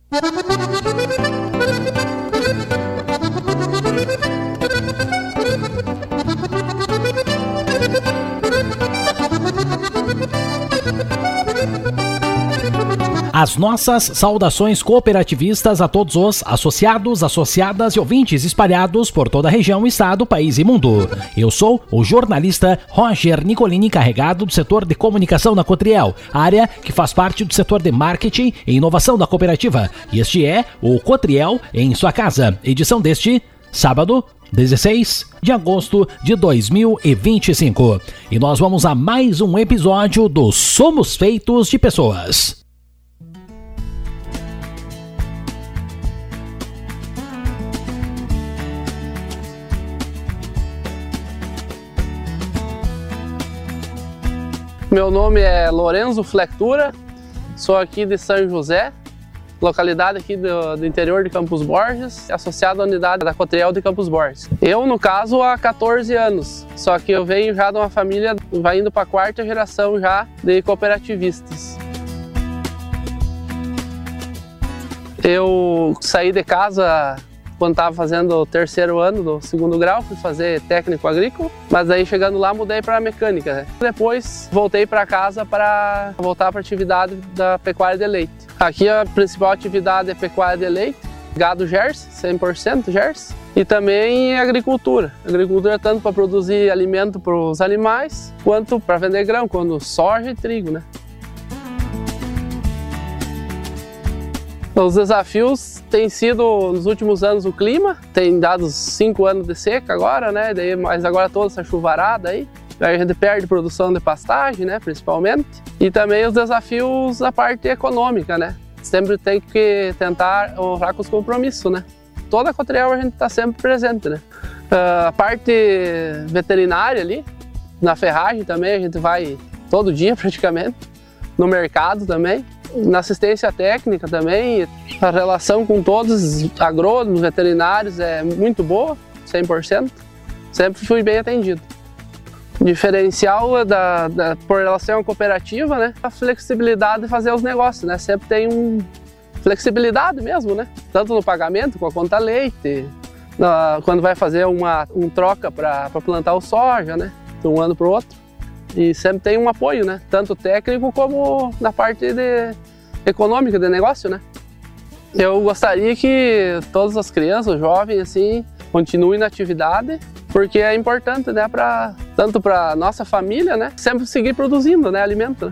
As nossas saudações cooperativistas a todos os associados, associadas e ouvintes espalhados por toda a região, estado, país e mundo. Eu sou o jornalista Roger Nicolini, encarregado do setor de comunicação da Cotriel, área que faz parte do setor de marketing e inovação da cooperativa. E este é o Cotriel em sua casa, edição deste sábado, 16 de agosto de 2025. E nós vamos a mais um episódio do Somos Feitos de Pessoas. Meu nome é Lorenzo Flectura, sou aqui de São José, localidade aqui do interior de Campos Borges, associado à unidade da Cotriel de Campos Borges. Eu, no caso, há 14 anos, só que eu venho já de uma família, vai indo para a 4ª geração já de cooperativistas. Eu saí de casa quando estava fazendo o 3º ano do 2º grau, fui fazer técnico agrícola, mas aí chegando lá mudei para mecânica, né? Depois voltei para casa para voltar para a atividade da pecuária de leite. Aqui a principal atividade é pecuária de leite, gado Jersey, 100% Jersey, e também agricultura. Agricultura tanto para produzir alimento para os animais, quanto para vender grão, quando soja e trigo, né? Os desafios têm sido, nos últimos anos, o clima. Tem dado 5 anos de seca agora, né? Mas agora toda essa chuvarada aí. A gente perde produção de pastagem, né? Principalmente. E também os desafios da parte econômica, né? Sempre tem que tentar honrar com os compromissos, né? Toda a Cotriel a gente está sempre presente, né? A parte veterinária ali, na ferragem também, a gente vai todo dia praticamente. No mercado também. Na assistência técnica também, a relação com todos os agrônomos, veterinários é muito boa, 100%. Sempre fui bem atendido. O diferencial por relação à cooperativa, né? A flexibilidade de fazer os negócios, né? Sempre tem flexibilidade mesmo, né? Tanto no pagamento, com a conta leite, quando vai fazer um troca para plantar o soja, né? De um ano para o outro. E sempre tem um apoio, né? Tanto técnico como na parte econômica de negócio, né? Eu gostaria que todas as crianças, os jovens, assim, continuem na atividade, porque é importante, né? Tanto para nossa família, né? Sempre seguir produzindo, né? Alimento, né?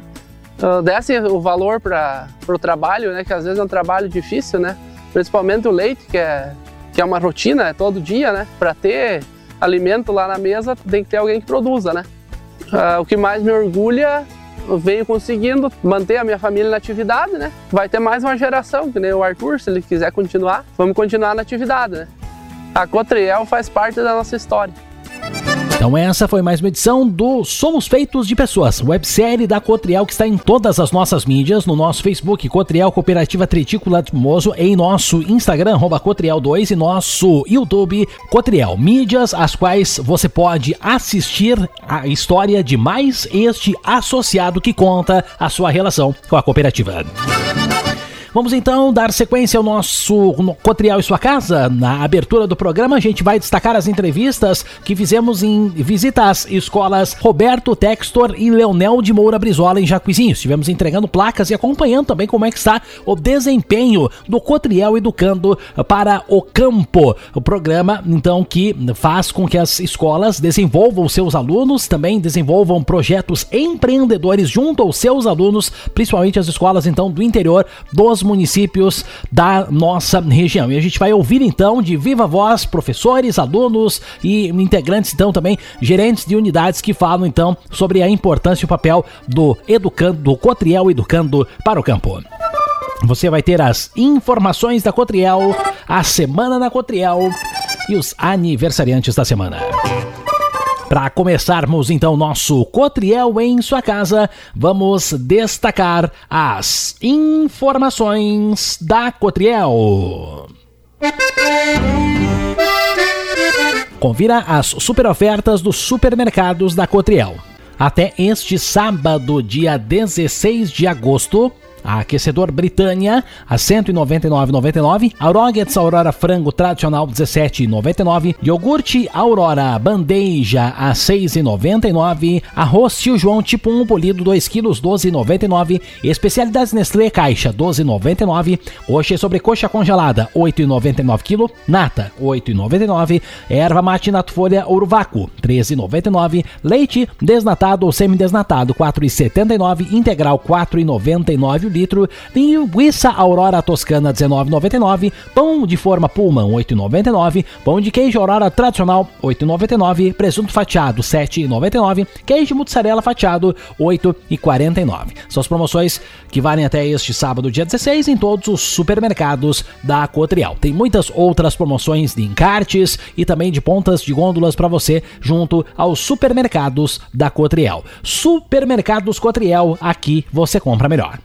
Desse o valor para o trabalho, né? Que às vezes é um trabalho difícil, né? Principalmente o leite, que é uma rotina, é todo dia, né? Para ter alimento lá na mesa, tem que ter alguém que produza, né? O que mais me orgulha, eu venho conseguindo manter a minha família na atividade, né? Vai ter mais uma geração, que nem o Arthur, se ele quiser continuar, vamos continuar na atividade, né? A Cotriel faz parte da nossa história. Então essa foi mais uma edição do Somos Feitos de Pessoas, websérie da Cotriel que está em todas as nossas mídias, no nosso Facebook, Cotriel Cooperativa Tritícula de Mozo, em nosso Instagram, @Cotriel2 e nosso YouTube, Cotriel. Mídias as quais você pode assistir a história de mais este associado que conta a sua relação com a cooperativa. Vamos então dar sequência ao nosso Cotriel e sua casa. Na abertura do programa a gente vai destacar as entrevistas que fizemos em visita às escolas Roberto Textor e Leonel de Moura Brizola em Jacuizinho. Estivemos entregando placas e acompanhando também como é que está o desempenho do Cotriel Educando para o Campo. O programa então que faz com que as escolas desenvolvam seus alunos, também desenvolvam projetos empreendedores junto aos seus alunos, principalmente as escolas então do interior dos municípios da nossa região. E a gente vai ouvir então de viva voz professores, alunos e integrantes, então também gerentes de unidades que falam então sobre a importância e o papel do Cotriel Educando para o Campo. Você vai ter as informações da Cotriel, a semana da Cotriel e os aniversariantes da semana. Para começarmos então nosso Cotriel em sua casa, vamos destacar as informações da Cotriel. Confira as super ofertas dos supermercados da Cotriel. Até este sábado, dia 16 de agosto, Aquecedor Britânia a R$ 199,99. Nuggets Aurora Frango Tradicional R$ 17,99. Iogurte Aurora Bandeja a R$ 6,99. Arroz Tio João tipo 1 polido 2 kg R$ 12,99. Especialidades Nestlé Caixa R$ 12,99. Coxa e sobrecoxa congelada R$ 8,99 kg. Nata R$ 8,99. Erva mate Nato Folha Urvaco R$ 13,99. Leite desnatado ou semidesnatado R$ 4,79. Integral R$ 4,99 o litro. Linguiça Aurora Toscana R$ 19,99. Pão de forma Pullman R$ 8,99. Pão de queijo Aurora Tradicional R$ 8,99. Presunto fatiado R$ 7,99. Queijo mussarela fatiado R$ 8,49. São as promoções que valem até este sábado, dia 16, em todos os supermercados da Cotriel. Tem muitas outras promoções de encartes e também de pontas de gôndolas para você junto aos supermercados da Cotriel. Supermercados Cotriel, aqui você compra melhor.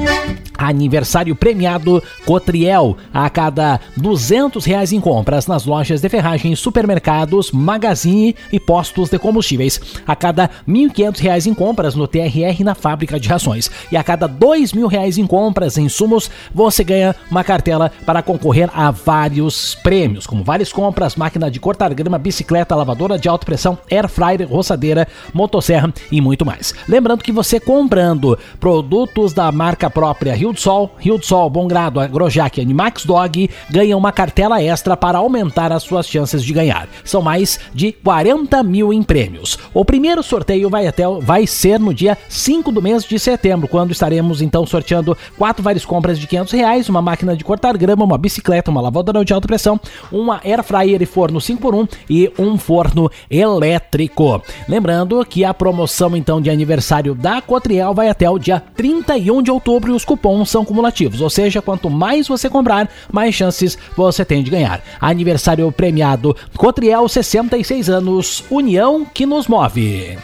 Aniversário premiado Cotriel. A cada R$200 em compras nas lojas de ferragens, supermercados, magazine e postos de combustíveis. A cada R$1.500 em compras no TRR na fábrica de rações. E a cada R$2.000 em compras em insumos, você ganha uma cartela para concorrer a vários prêmios, como várias compras, máquina de cortar grama, bicicleta, lavadora de alta pressão, air fryer, roçadeira, motosserra e muito mais. Lembrando que você comprando produtos da marca própria Rio do Sol, Bom Grado, Agrojac e Animax Dog, ganha uma cartela extra para aumentar as suas chances de ganhar. São mais de 40 mil em prêmios. O primeiro sorteio vai ser no dia 5 do mês de setembro, quando estaremos então sorteando 4 várias compras de R$500, uma máquina de cortar grama, uma bicicleta, uma lavadora de alta pressão, uma air fryer e forno 5x1 e um forno elétrico. Lembrando que a promoção então de aniversário da Cotriel vai até o dia 31 de outubro e os cupons são cumulativos, ou seja, quanto mais você comprar, mais chances você tem de ganhar. Aniversário premiado Cotriel, 66 anos, união que nos move.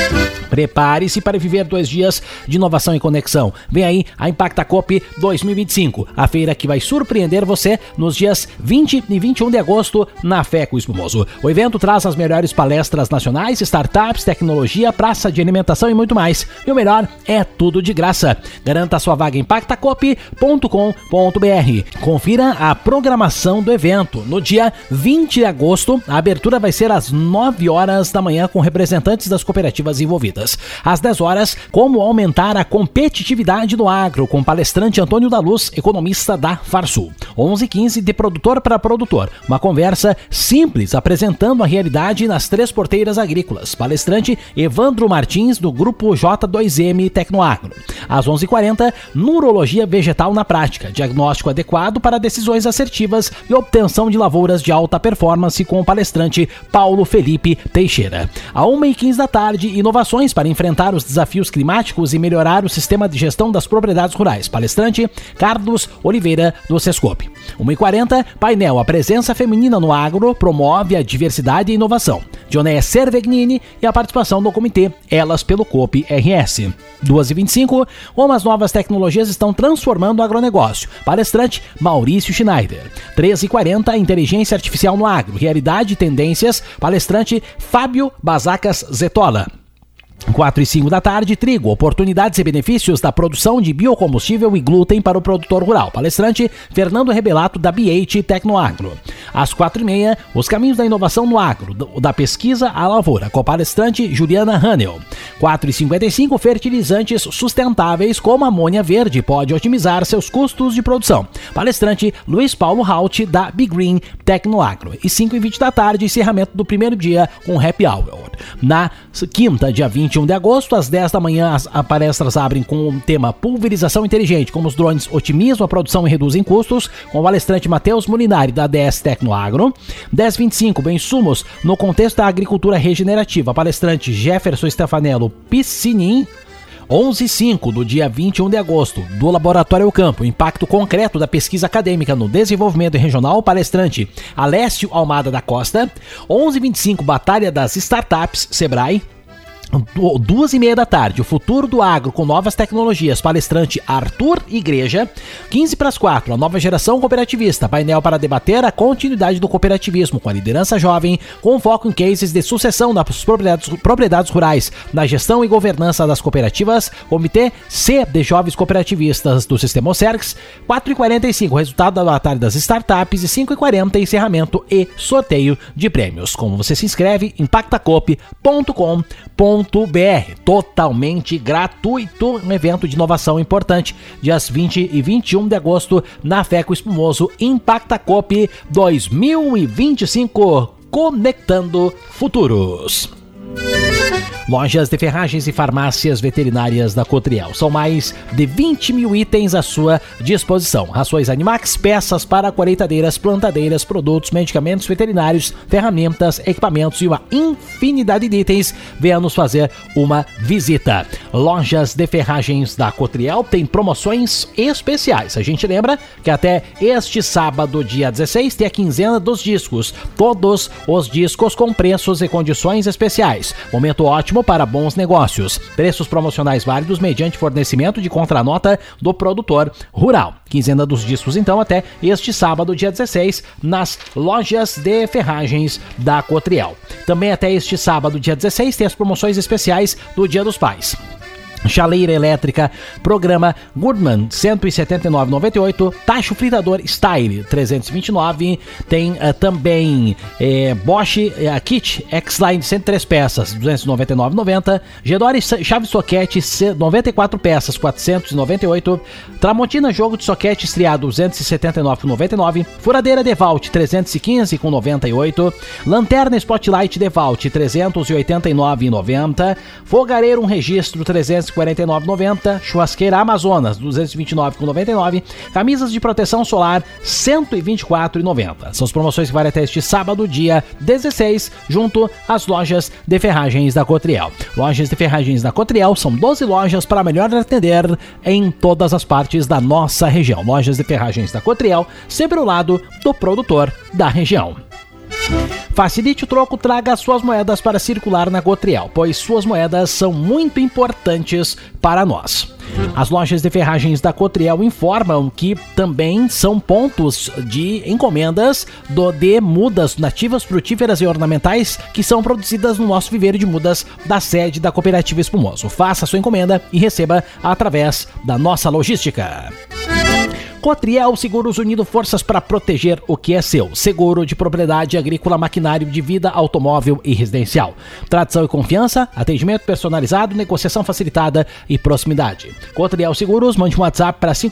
Prepare-se para viver 2 dias de inovação e conexão. Vem aí a Impactacop 2025, a feira que vai surpreender você nos dias 20 e 21 de agosto na FECO Espumoso. O evento traz as melhores palestras nacionais, startups, tecnologia, praça de alimentação e muito mais. E o melhor, é tudo de graça. Garanta sua vaga em impactacop.com.br. Confira a programação do evento. No dia 20 de agosto, a abertura vai ser às 9 horas da manhã com representantes das cooperativas envolvidas. Às 10 horas, como aumentar a competitividade do agro, com o palestrante Antônio da Luz, economista da Farsul. 11h15, de produtor para produtor. Uma conversa simples, apresentando a realidade nas 3 porteiras agrícolas. Palestrante Evandro Martins, do Grupo J2M Tecnoagro. Às 11h40, Neurologia Vegetal na Prática. Diagnóstico adequado para decisões assertivas e obtenção de lavouras de alta performance, com o palestrante Paulo Felipe Teixeira. À 1h15 da tarde, inovações para enfrentar os desafios climáticos e melhorar o sistema de gestão das propriedades rurais. Palestrante Carlos Oliveira, do Sescope. 1h40, painel A Presença Feminina no Agro promove a diversidade e inovação. Dioné Cervegnini e a participação do comitê Elas pelo COP RS. 2h25, como as novas tecnologias estão transformando o agronegócio. Palestrante Maurício Schneider. 13h40, Inteligência Artificial no Agro, Realidade e Tendências. Palestrante Fábio Bazacas Zetola. 4h05 da tarde, trigo, oportunidades e benefícios da produção de biocombustível e glúten para o produtor rural. Palestrante Fernando Rebelato, da BH Tecnoagro. Às 4h30, os caminhos da inovação no agro, da pesquisa à lavoura, com a palestrante Juliana Hanel. 4h55, fertilizantes sustentáveis como amônia verde pode otimizar seus custos de produção. Palestrante Luiz Paulo Haut, da Big Green Tecnoagro. E 5h20 da tarde, encerramento do primeiro dia com Happy Hour. Na quinta, dia 21 de agosto, às 10 da manhã, as palestras abrem com o tema Pulverização Inteligente, como os drones otimizam a produção e reduzem custos, com o palestrante Matheus Molinari, da ADS Tecnoagro. 10h25, bem-sumos no contexto da agricultura regenerativa, palestrante Jefferson Stefanello Piscinin. 11h05, do dia 21 de agosto, do Laboratório ao Campo, impacto concreto da pesquisa acadêmica no desenvolvimento regional, palestrante Alessio Almada da Costa. 11h25, Batalha das Startups, Sebrae. 2h30 da tarde, o futuro do agro com novas tecnologias, palestrante Arthur Igreja. 15:45, a nova geração cooperativista, painel para debater a continuidade do cooperativismo com a liderança jovem, com foco em cases de sucessão das propriedades rurais, na gestão e governança das cooperativas, Comitê C de Jovens Cooperativistas do Sistema OCERCS. 4h45, resultado da batalha das startups, e 5h40, encerramento e sorteio de prêmios. Como você se inscreve? impactacoop.com.br. Totalmente gratuito, um evento de inovação importante, dias 20 e 21 de agosto, na FECO Espumoso Impacta Coop 2025, conectando futuros. Lojas de ferragens e farmácias veterinárias da Cotriel. São mais de 20 mil itens à sua disposição. Rações Animax, peças para colheitadeiras, plantadeiras, produtos, medicamentos veterinários, ferramentas, equipamentos e uma infinidade de itens. Venha nos fazer uma visita. Lojas de ferragens da Cotriel tem promoções especiais. A gente lembra que até este sábado, dia 16, tem a quinzena dos discos. Todos os discos com preços e condições especiais. Momento ótimo para bons negócios. Preços promocionais válidos mediante fornecimento de contranota do produtor rural. Quinzena dos discos, então, até este sábado, dia 16, nas lojas de ferragens da Cotriel. Também até este sábado, dia 16, tem as promoções especiais do Dia dos Pais. Chaleira elétrica, programa Goodman 179,98, tacho fritador Style 329, tem também Bosch Kit X-Line 103 peças 299,90, Gedore chave soquete 94 peças 498, Tramontina jogo de soquete estriado 279,99, furadeira DeWalt 315,98, lanterna Spotlight DeWalt 389,90, fogareiro registro 349,90, churrasqueira Amazonas 229,99, camisas de proteção solar 124,90. São as promoções que valem até este sábado, dia 16, junto às lojas de ferragens da Cotriel. Lojas de ferragens da Cotriel são 12 lojas para melhor atender em todas as partes da nossa região. Lojas de ferragens da Cotriel, sempre ao lado do produtor da região. Facilite o troco, traga suas moedas para circular na Cotriel, pois suas moedas são muito importantes para nós. As lojas de ferragens da Cotriel informam que também são pontos de encomendas de mudas nativas, frutíferas e ornamentais que são produzidas no nosso viveiro de mudas da sede da Cooperativa Espumoso. Faça sua encomenda e receba através da nossa logística. Cotriel Seguros, unindo forças para proteger o que é seu. Seguro de propriedade agrícola, maquinário de vida, automóvel e residencial. Tradição e confiança, atendimento personalizado, negociação facilitada e proximidade. Cotriel Seguros, mande um WhatsApp para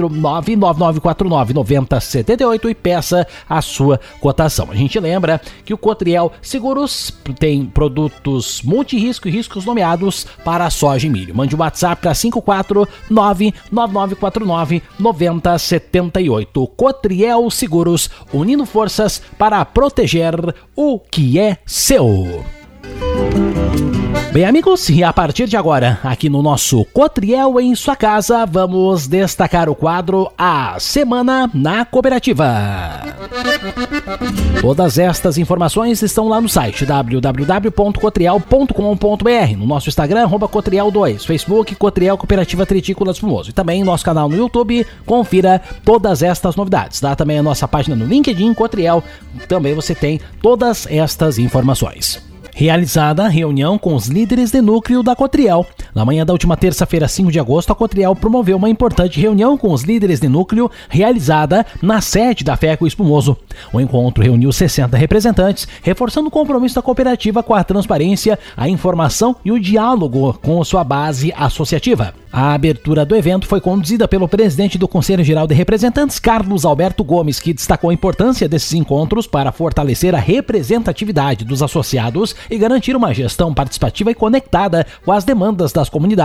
549-9949-9078 e peça a sua cotação. A gente lembra que o Cotriel Seguros tem produtos multirrisco e riscos nomeados para soja e milho. Mande um WhatsApp para 549-9949-9078. Cotriel Seguros, unindo forças para proteger o que é seu. Bem, amigos, e a partir de agora, aqui no nosso Cotriel em sua casa, vamos destacar o quadro A Semana na Cooperativa. Todas estas informações estão lá no site www.cotriel.com.br, no nosso Instagram, @Cotriel2, Facebook, Cotriel Cooperativa Tritícola Espumoso, e também nosso canal no YouTube. Confira todas estas novidades. Dá também a nossa página no LinkedIn, Cotriel, também você tem todas estas informações. Realizada a reunião com os líderes de núcleo da Cotriel. Na manhã da última terça-feira, 5 de agosto, a Cotriel promoveu uma importante reunião com os líderes de núcleo realizada na sede da FECO Espumoso. O encontro reuniu 60 representantes, reforçando o compromisso da cooperativa com a transparência, a informação e o diálogo com sua base associativa. A abertura do evento foi conduzida pelo presidente do Conselho Geral de Representantes, Carlos Alberto Gomes, que destacou a importância desses encontros para fortalecer a representatividade dos associados e garantir uma gestão participativa e conectada com as demandas das comunidades.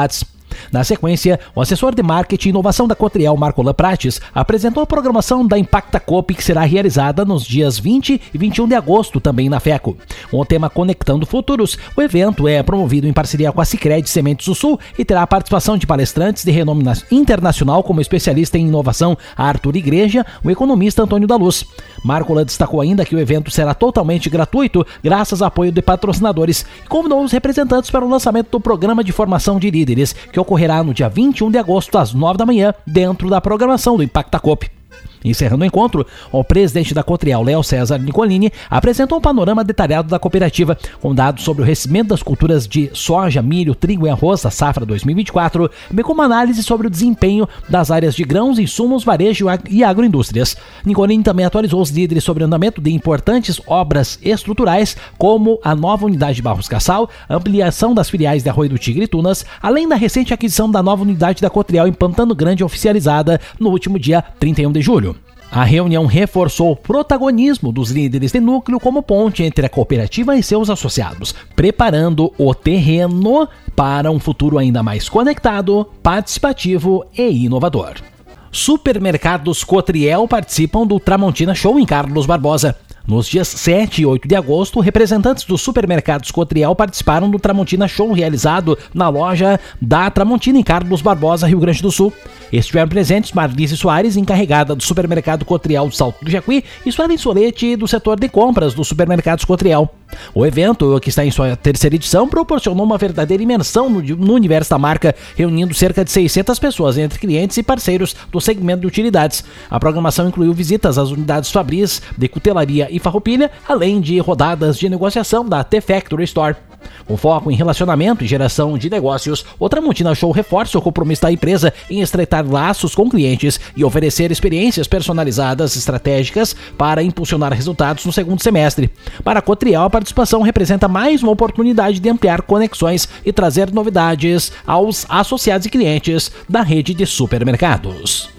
Na sequência, o assessor de marketing e inovação da Cotriel, Marcolan Prates, apresentou a programação da Impacta Coop, que será realizada nos dias 20 e 21 de agosto, também na FECO. Com o tema Conectando Futuros, o evento é promovido em parceria com a Sicredi Sementes do Sul e terá a participação de palestrantes de renome internacional, como especialista em inovação Arthur Igreja, o economista Antônio da Luz. Marcolan destacou ainda que o evento será totalmente gratuito, graças ao apoio de patrocinadores, e convidou os representantes para o lançamento do programa de formação de líderes, que ocorrerá no dia 21 de agosto, às 9 da manhã, dentro da programação do Impacta Coop. Encerrando o encontro, o presidente da Cotriel, Léo César Nicolini, apresentou um panorama detalhado da cooperativa, com dados sobre o recebimento das culturas de soja, milho, trigo e arroz da safra 2024, bem como análise sobre o desempenho das áreas de grãos, insumos, varejo e agroindústrias. Nicolini também atualizou os líderes sobre o andamento de importantes obras estruturais, como a nova unidade de Barros Cassal, ampliação das filiais de Arroio do Tigre e Tunas, além da recente aquisição da nova unidade da Cotriel em Pantano Grande, oficializada no último dia 31 de julho. A reunião reforçou o protagonismo dos líderes de núcleo como ponte entre a cooperativa e seus associados, preparando o terreno para um futuro ainda mais conectado, participativo e inovador. Supermercados Cotriel participam do Tramontina Show em Carlos Barbosa. Nos dias 7 e 8 de agosto, representantes dos supermercados Cotriel participaram do Tramontina Show realizado na loja da Tramontina em Carlos Barbosa, Rio Grande do Sul. Estiveram presentes Marlise Soares, encarregada do supermercado Cotriel do Salto do Jacuí, e Suelen Solete, do setor de compras dos supermercados Cotriel. O evento, que está em sua terceira edição, proporcionou uma verdadeira imersão no universo da marca, reunindo cerca de 600 pessoas entre clientes e parceiros do segmento de utilidades. A programação incluiu visitas às unidades Fabris, de cutelaria e farroupilha, além de rodadas de negociação da T-Factory Store. Com foco em relacionamento e geração de negócios, o Tramontina Show reforça o compromisso da empresa em estreitar laços com clientes e oferecer experiências personalizadas estratégicas para impulsionar resultados no segundo semestre. Para a Cotriel, a participação representa mais uma oportunidade de ampliar conexões e trazer novidades aos associados e clientes da rede de supermercados.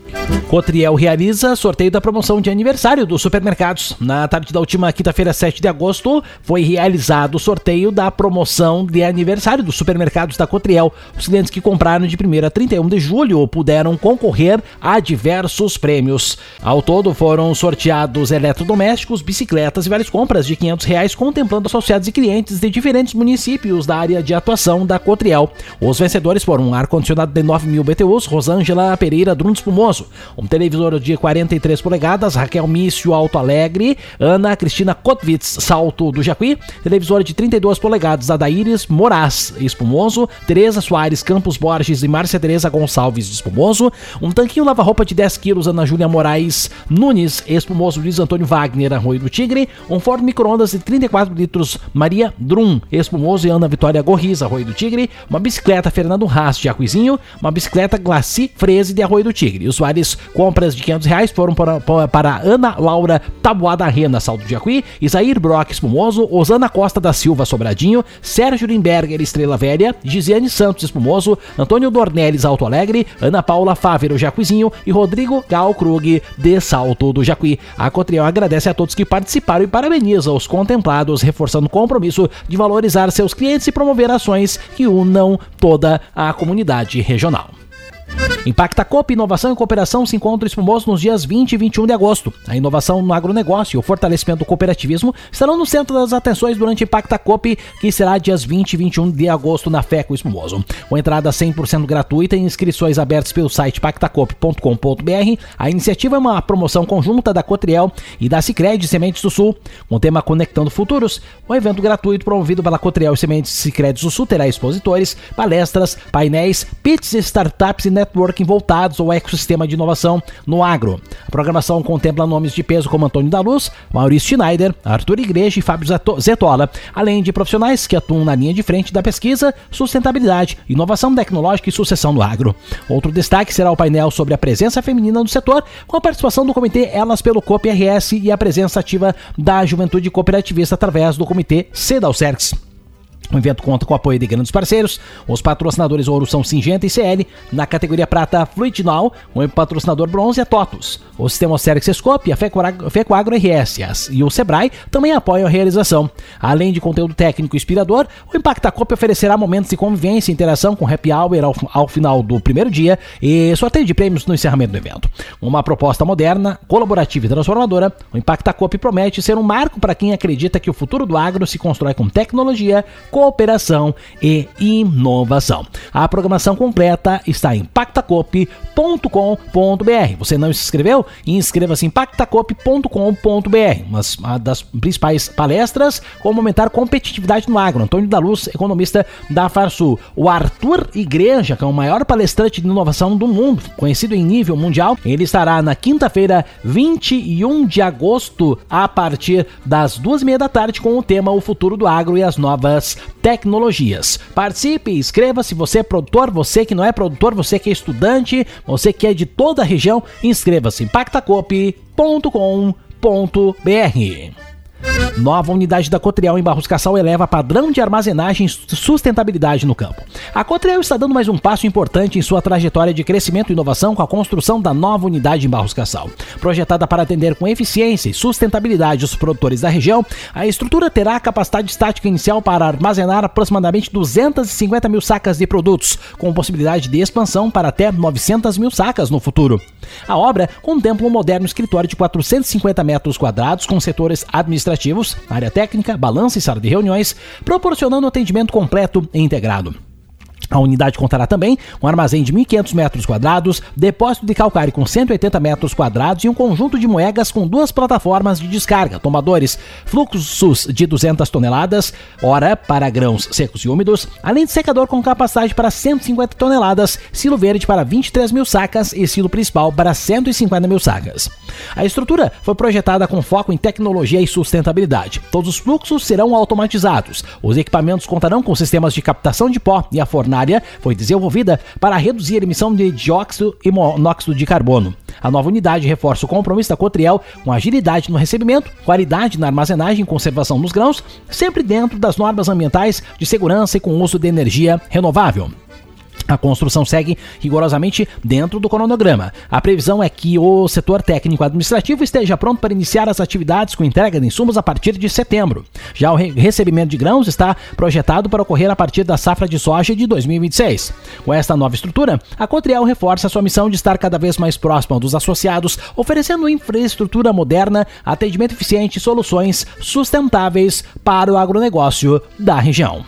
Cotriel realiza sorteio da promoção de aniversário dos supermercados. Na tarde da última quinta-feira, 7 de agosto, foi realizado o sorteio da promoção de aniversário dos supermercados da Cotriel. Os clientes que compraram de 1º a 31 de julho puderam concorrer a diversos prêmios. Ao todo, foram sorteados eletrodomésticos, bicicletas e várias compras de R$500, contemplando associados e clientes de diferentes municípios da área de atuação da Cotriel. Os vencedores foram um ar-condicionado de 9.000 BTUs, Rosângela Pereira Druno Espumoso, um televisor de 43 polegadas, Raquel Mício Alto Alegre, Ana Cristina Kotvitz Salto do Jacuí, televisor de 32 polegadas, Adaíris Moraes Espumoso, Tereza Soares Campos Borges e Márcia Tereza Gonçalves Espumoso, um tanquinho lava-roupa de 10 quilos, Ana Júlia Moraes Nunes Espumoso, Luiz Antônio Wagner Arroio do Tigre, um forno micro-ondas de 34 litros, Maria Drum Espumoso e Ana Vitória Gorriz Arroio do Tigre, uma bicicleta Fernando Haas de Jacuizinho, uma bicicleta Glaci Freze de Arroio do Tigre. Os vários compras de R$500 foram para Ana Laura Taboada Rena, Salto de Jacuí, Isair Brock Espumoso, Osana Costa da Silva Sobradinho, Sérgio Limberger Estrela Velha, Gisiane Santos Espumoso, Antônio Dornelles Alto Alegre, Ana Paula Fávero Jacuizinho e Rodrigo Gal Krug de Salto do Jacuí. A Cotriel agradece a todos que participaram e parabeniza os contemplados, reforçando o compromisso de valorizar seus clientes e promover ações que unam toda a comunidade regional. Impacta Coop, inovação e cooperação se encontram Espumoso nos dias 20 e 21 de agosto. A inovação no agronegócio e o fortalecimento do cooperativismo estarão no centro das atenções durante Impacta Coop, que será dias 20 e 21 de agosto na FECO Espumoso. Com entrada 100% gratuita e inscrições abertas pelo site pactacoop.com.br, a iniciativa é uma promoção conjunta da Cotriel e da Sicredi Sementes do Sul. Com o tema Conectando Futuros, o evento gratuito promovido pela Cotriel e Sementes Sicredi do Sul terá expositores, palestras, painéis, pits, startups e networking voltados ao ecossistema de inovação no agro. A programação contempla nomes de peso como Antônio da Luz, Maurício Schneider, Arthur Igreja e Fábio Zetola, além de profissionais que atuam na linha de frente da pesquisa, sustentabilidade, inovação tecnológica e sucessão no agro. Outro destaque será o painel sobre a presença feminina no setor, com a participação do Comitê Elas pelo Coop RS e a presença ativa da juventude cooperativista através do Comitê CEDALCERCS. O evento conta com o apoio de grandes parceiros. Os patrocinadores ouro são Syngenta e CL. Na categoria prata, Fluidinal. O patrocinador bronze é TOTUS. O Sistema Ocerex Scope, a FECOAGRO RS e o Sebrae também apoiam a realização. Além de conteúdo técnico inspirador, o Impacta Coop oferecerá momentos de convivência e interação com happy hour ao final do primeiro dia e sorteio de prêmios no encerramento do evento. Uma proposta moderna, colaborativa e transformadora, o Impacta Coop promete ser um marco para quem acredita que o futuro do agro se constrói com tecnologia, cooperação e inovação. A programação completa está em impactacoop.com.br. Você não se inscreveu? Inscreva-se em impactacoop.com.br. Uma das principais palestras, como aumentar competitividade no agro. Antônio da Luz, economista da Farsul. O Arthur Igreja, que é o maior palestrante de inovação do mundo, conhecido em nível mundial, ele estará na quinta-feira, 21 de agosto, a partir das 2h30 da tarde, com o tema O Futuro do Agro e as Novas Tecnologias. Participe, inscreva-se, você é produtor, você que não é produtor, você que é estudante, você que é de toda a região, inscreva-se em impactacoop.com.br. Nova unidade da Cotriel em Barros Cassal eleva padrão de armazenagem e sustentabilidade no campo. A Cotriel está dando mais um passo importante em sua trajetória de crescimento e inovação com a construção da nova unidade em Barros Cassal. Projetada para atender com eficiência e sustentabilidade os produtores da região, a estrutura terá a capacidade estática inicial para armazenar aproximadamente 250 mil sacas de produtos, com possibilidade de expansão para até 900 mil sacas no futuro. A obra contempla um moderno escritório de 450 metros quadrados com setores administrativos, área técnica, balança e sala de reuniões, proporcionando atendimento completo e integrado. A unidade contará também um armazém de 1.500 metros quadrados, depósito de calcário com 180 metros quadrados e um conjunto de moegas com 2 plataformas de descarga, tomadores, fluxos de 200 toneladas, hora para grãos secos e úmidos, além de secador com capacidade para 150 toneladas, silo verde para 23 mil sacas e silo principal para 150 mil sacas. A estrutura foi projetada com foco em tecnologia e sustentabilidade. Todos os fluxos serão automatizados. Os equipamentos contarão com sistemas de captação de pó e a fornalha foi desenvolvida para reduzir a emissão de dióxido e monóxido de carbono. A nova unidade reforça o compromisso da Cotriel com agilidade no recebimento, qualidade na armazenagem e conservação dos grãos, sempre dentro das normas ambientais de segurança e com uso de energia renovável. A construção segue rigorosamente dentro do cronograma. A previsão é que o setor técnico-administrativo esteja pronto para iniciar as atividades com entrega de insumos a partir de setembro. Já o recebimento de grãos está projetado para ocorrer a partir da safra de soja de 2026. Com esta nova estrutura, a Cotriel reforça a sua missão de estar cada vez mais próxima dos associados, oferecendo infraestrutura moderna, atendimento eficiente e soluções sustentáveis para o agronegócio da região.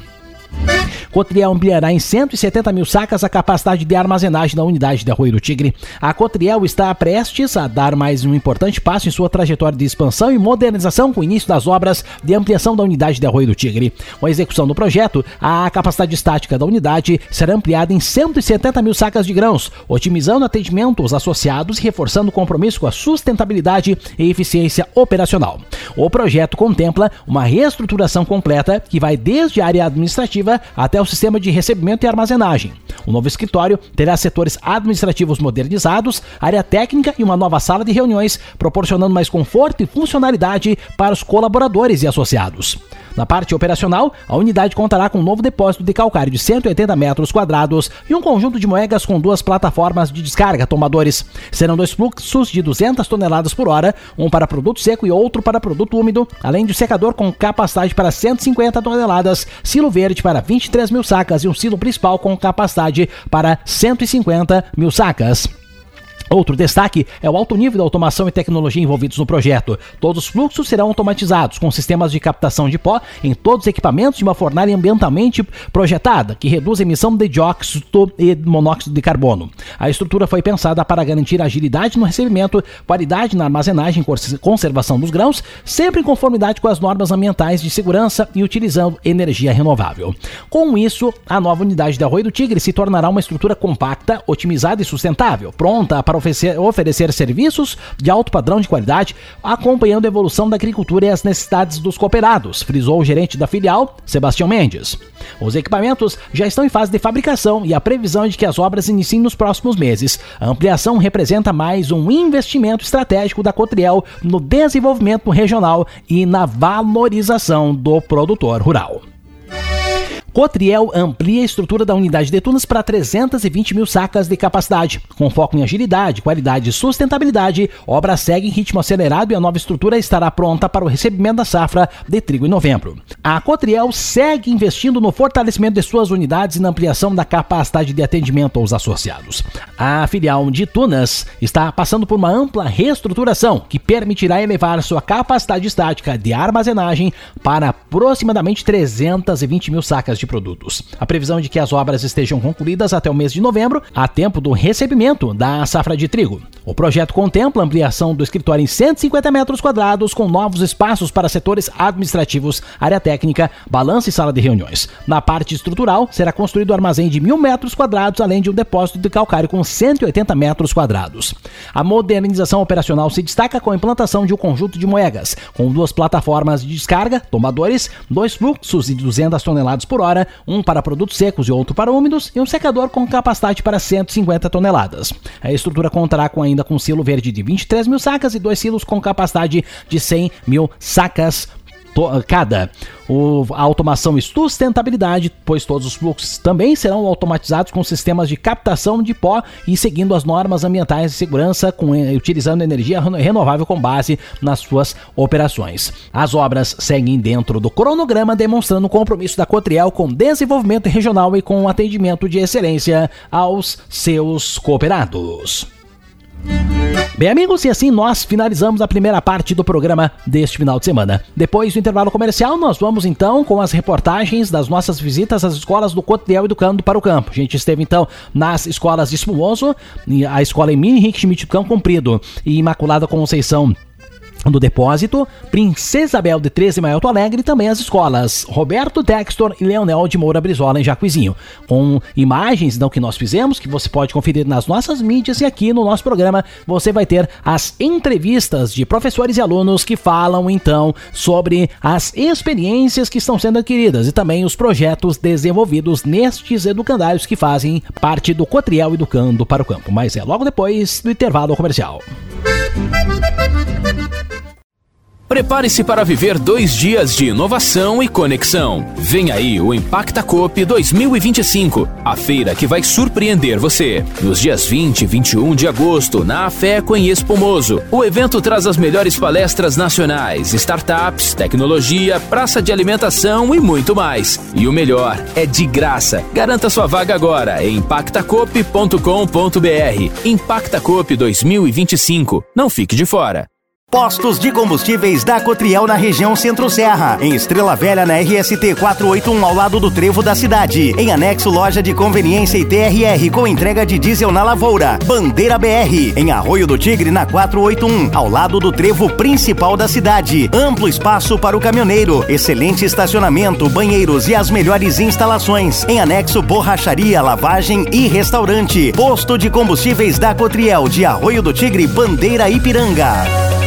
Cotriel ampliará em 170 mil sacas a capacidade de armazenagem da unidade de Arroio do Tigre. A Cotriel está prestes a dar mais um importante passo em sua trajetória de expansão e modernização com o início das obras de ampliação da unidade de Arroio do Tigre. Com a execução do projeto, a capacidade estática da unidade será ampliada em 170 mil sacas de grãos, otimizando o atendimento aos associados e reforçando o compromisso com a sustentabilidade e eficiência operacional. O projeto contempla uma reestruturação completa que vai desde a área administrativa até o sistema de recebimento e armazenagem. O novo escritório terá setores administrativos modernizados, área técnica e uma nova sala de reuniões, proporcionando mais conforto e funcionalidade para os colaboradores e associados. Na parte operacional, a unidade contará com um novo depósito de calcário de 180 metros quadrados e um conjunto de moegas com 2 plataformas de descarga, tomadores. Serão 2 fluxos de 200 toneladas por hora, um para produto seco e outro para produto úmido, além de um secador com capacidade para 150 toneladas, silo verde para 23 mil sacas e um silo principal com capacidade para 150 mil sacas. Outro destaque é o alto nível da automação e tecnologia envolvidos no projeto. Todos os fluxos serão automatizados, com sistemas de captação de pó em todos os equipamentos e uma fornalha ambientalmente projetada, que reduz a emissão de dióxido e monóxido de carbono. A estrutura foi pensada para garantir agilidade no recebimento, qualidade na armazenagem e conservação dos grãos, sempre em conformidade com as normas ambientais de segurança e utilizando energia renovável. Com isso, a nova unidade da Arroio do Tigre se tornará uma estrutura compacta, otimizada e sustentável, pronta para oferecer serviços de alto padrão de qualidade, acompanhando a evolução da agricultura e as necessidades dos cooperados, frisou o gerente da filial, Sebastião Mendes. Os equipamentos já estão em fase de fabricação e a previsão é de que as obras iniciem nos próximos meses. A ampliação representa mais um investimento estratégico da Cotriel no desenvolvimento regional e na valorização do produtor rural. Cotriel amplia a estrutura da unidade de Tunas para 320 mil sacas de capacidade. Com foco em agilidade, qualidade e sustentabilidade, a obra segue em ritmo acelerado e a nova estrutura estará pronta para o recebimento da safra de trigo em novembro. A Cotriel segue investindo no fortalecimento de suas unidades e na ampliação da capacidade de atendimento aos associados. A filial de Tunas está passando por uma ampla reestruturação que permitirá elevar sua capacidade estática de armazenagem para aproximadamente 320 mil sacas de produtos. A previsão é de que as obras estejam concluídas até o mês de novembro, a tempo do recebimento da safra de trigo. O projeto contempla a ampliação do escritório em 150 metros quadrados, com novos espaços para setores administrativos, área técnica, balança e sala de reuniões. Na parte estrutural, será construído um armazém de 1.000 metros quadrados, além de um depósito de calcário com 180 metros quadrados. A modernização operacional se destaca com a implantação de um conjunto de moegas, com 2 plataformas de descarga, tomadores, 2 fluxos de 200 toneladas por hora, um para produtos secos e outro para úmidos, e um secador com capacidade para 150 toneladas. A estrutura contará ainda com um silo verde de 23 mil sacas e 2 silos com capacidade de 100 mil sacas cada. A automação e sustentabilidade, pois todos os fluxos também serão automatizados com sistemas de captação de pó e seguindo as normas ambientais de segurança, utilizando energia renovável com base nas suas operações. As obras seguem dentro do cronograma, demonstrando o compromisso da Cotriel com desenvolvimento regional e com atendimento de excelência aos seus cooperados. Bem, amigos, e assim nós finalizamos a primeira parte do programa deste final de semana. Depois do intervalo comercial, nós vamos então com as reportagens das nossas visitas às escolas do Cotriel Educando para o Campo. A gente esteve então nas escolas de Espumoso, a escola Emílio Henrique Schmidt do Campo Comprido e Imaculada Conceição do Depósito, Princesa Isabel de 13 em Alto Alegre, e também as escolas Roberto Textor e Leonel de Moura Brizola em Jacuizinho, com imagens então, que nós fizemos, que você pode conferir nas nossas mídias, e aqui no nosso programa você vai ter as entrevistas de professores e alunos que falam então sobre as experiências que estão sendo adquiridas e também os projetos desenvolvidos nestes educandários que fazem parte do Cotriel Educando para o Campo, mas é logo depois do intervalo comercial. Prepare-se para viver 2 dias de inovação e conexão. Vem aí o Impacta Coop 2025, a feira que vai surpreender você. Nos dias 20 e 21 de agosto, na AFECO em Espumoso, o evento traz as melhores palestras nacionais, startups, tecnologia, praça de alimentação e muito mais. E o melhor, é de graça. Garanta sua vaga agora em impactacoop.com.br. Impacta Coop 2025. Não fique de fora. Postos de combustíveis da Cotriel na região Centro-Serra. Em Estrela Velha, na RST 481, ao lado do trevo da cidade. Em anexo, loja de conveniência e TRR, com entrega de diesel na Lavoura. Bandeira BR. Em Arroio do Tigre, na 481, ao lado do trevo principal da cidade. Amplo espaço para o caminhoneiro. Excelente estacionamento, banheiros e as melhores instalações. Em anexo, borracharia, lavagem e restaurante. Posto de combustíveis da Cotriel, de Arroio do Tigre, Bandeira Ipiranga.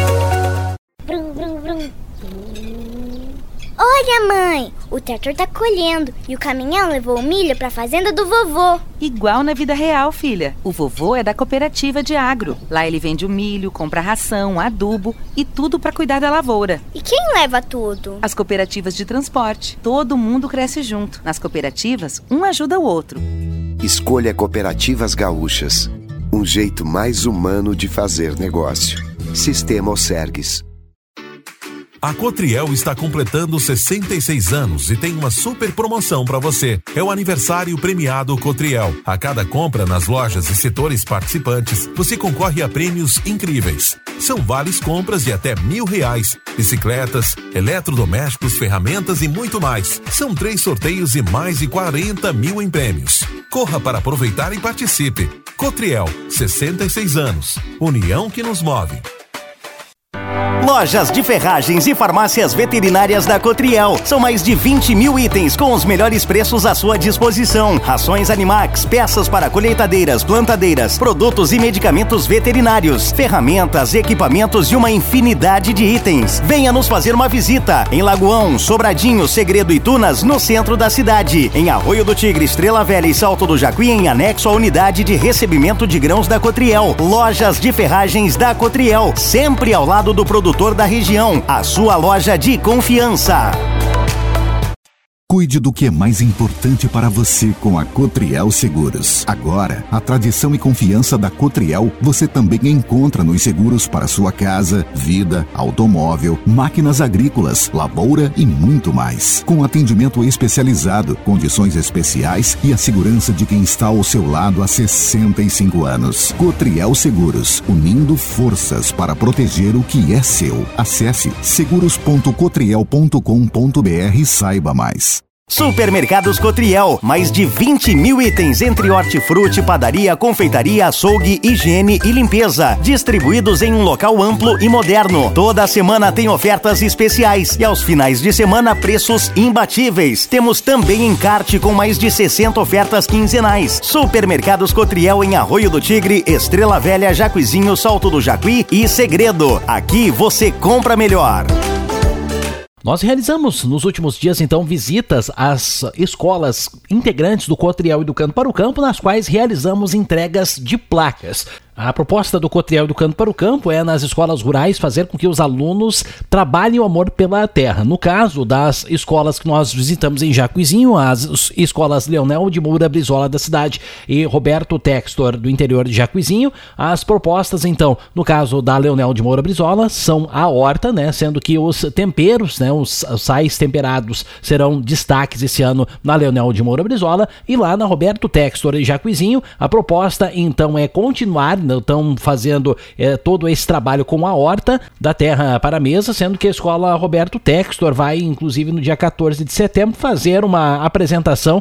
Olha, mãe, o trator tá colhendo e o caminhão levou o milho pra fazenda do vovô. Igual na vida real, filha. O vovô é da cooperativa de agro. Lá ele vende o milho, compra ração, adubo e tudo pra cuidar da lavoura. E quem leva tudo? As cooperativas de transporte. Todo mundo cresce junto. Nas cooperativas, um ajuda o outro. Escolha Cooperativas Gaúchas. Um jeito mais humano de fazer negócio. Sistema Osergues. A Cotriel está completando 66 anos e tem uma super promoção para você. É o aniversário premiado Cotriel. A cada compra nas lojas e setores participantes, você concorre a prêmios incríveis. São vales compras de até R$1.000, bicicletas, eletrodomésticos, ferramentas e muito mais. São 3 sorteios e mais de 40 mil em prêmios. Corra para aproveitar e participe. Cotriel, 66 anos. União que nos move. Lojas de ferragens e farmácias veterinárias da Cotriel. São mais de 20 mil itens com os melhores preços à sua disposição. Rações Animax, peças para colheitadeiras, plantadeiras, produtos e medicamentos veterinários, ferramentas, equipamentos e uma infinidade de itens. Venha nos fazer uma visita em Lagoão, Sobradinho, Segredo e Tunas, no centro da cidade. Em Arroio do Tigre, Estrela Velha e Salto do Jacuí, em anexo à unidade de recebimento de grãos da Cotriel. Lojas de ferragens da Cotriel, sempre ao lado do produtor da região, a sua loja de confiança. Cuide do que é mais importante para você com a Cotriel Seguros. Agora, a tradição e confiança da Cotriel você também encontra nos seguros para sua casa, vida, automóvel, máquinas agrícolas, lavoura e muito mais. Com atendimento especializado, condições especiais e a segurança de quem está ao seu lado há 65 anos. Cotriel Seguros, unindo forças para proteger o que é seu. Acesse seguros.cotriel.com.br e saiba mais. Supermercados Cotriel, mais de 20 mil itens entre hortifruti, padaria, confeitaria, açougue, higiene e limpeza, distribuídos em um local amplo e moderno. Toda semana tem ofertas especiais e aos finais de semana preços imbatíveis. Temos também encarte com mais de 60 ofertas quinzenais. Supermercados Cotriel em Arroio do Tigre, Estrela Velha, Jacuizinho, Salto do Jacuí e Segredo. Aqui você compra melhor. Nós realizamos nos últimos dias, então, visitas às escolas integrantes do Cotriel Educando para o Campo, nas quais realizamos entregas de placas. A proposta do Cotriel Educando para o Campo é, nas escolas rurais, fazer com que os alunos trabalhem o amor pela terra. No caso das escolas que nós visitamos em Jacuizinho, as escolas Leonel de Moura Brizola da cidade e Roberto Textor do interior de Jacuizinho, as propostas, então, no caso da Leonel de Moura Brizola, são a horta, né, sendo que os temperos, né, os sais temperados serão destaques esse ano na Leonel de Moura Brizola, e lá na Roberto Textor e Jacuizinho, a proposta, então, é continuar. Estão fazendo todo esse trabalho com a horta da terra para a mesa, sendo que a escola Roberto Textor vai, inclusive, no dia 14 de setembro, fazer uma apresentação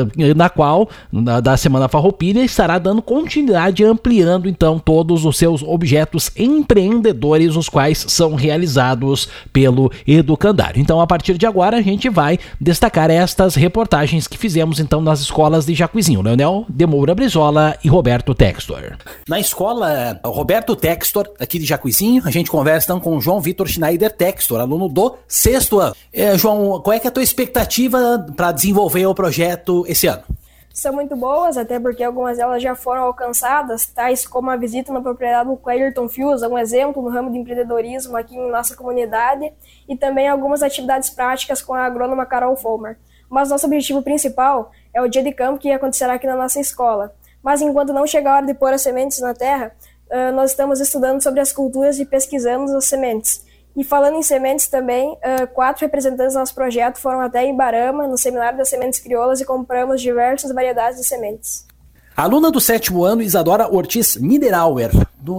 na qual, da Semana Farroupilha, estará dando continuidade, ampliando, então, todos os seus objetos empreendedores, os quais são realizados pelo Educandário. Então, a partir de agora, a gente vai destacar estas reportagens que fizemos, então, nas escolas de Jacuizinho, Leonel de Moura Brizola e Roberto Textor. Na escola Roberto Textor, aqui de Jacuizinho, a gente conversa então com o João Vitor Schneider Textor, aluno do 6º ano. João, qual é que é a tua expectativa para desenvolver o projeto esse ano? São muito boas, até porque algumas delas já foram alcançadas, tais como a visita na propriedade do Clayton Fius, um exemplo no ramo de empreendedorismo aqui em nossa comunidade, e também algumas atividades práticas com a agrônoma Carol Fulmer. Mas nosso objetivo principal é o dia de campo que acontecerá aqui na nossa escola. Mas enquanto não chegar a hora de pôr as sementes na terra, nós estamos estudando sobre as culturas e pesquisando as sementes. E falando em sementes também, 4 representantes do nosso projeto foram até Ibarama, no Seminário das Sementes Crioulas, e compramos diversas variedades de sementes. A aluna do 7º ano, Isadora Ortiz Niederauer,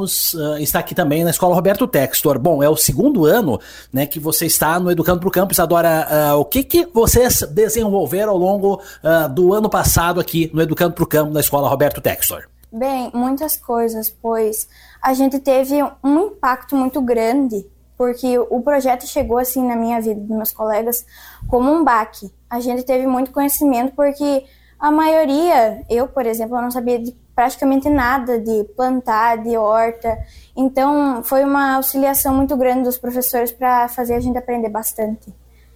está aqui também na escola Roberto Textor. Bom, é o 2º ano, né, que você está no Educando para o Campo. Isadora, o que vocês desenvolveram ao longo do ano passado aqui no Educando para o Campo, na escola Roberto Textor? Bem, muitas coisas, pois a gente teve um impacto muito grande, porque o projeto chegou assim na minha vida, dos meus colegas, como um baque. A gente teve muito conhecimento porque a maioria, eu, por exemplo, eu não sabia de praticamente nada de plantar, de horta. Então, foi uma auxiliação muito grande dos professores para fazer a gente aprender bastante.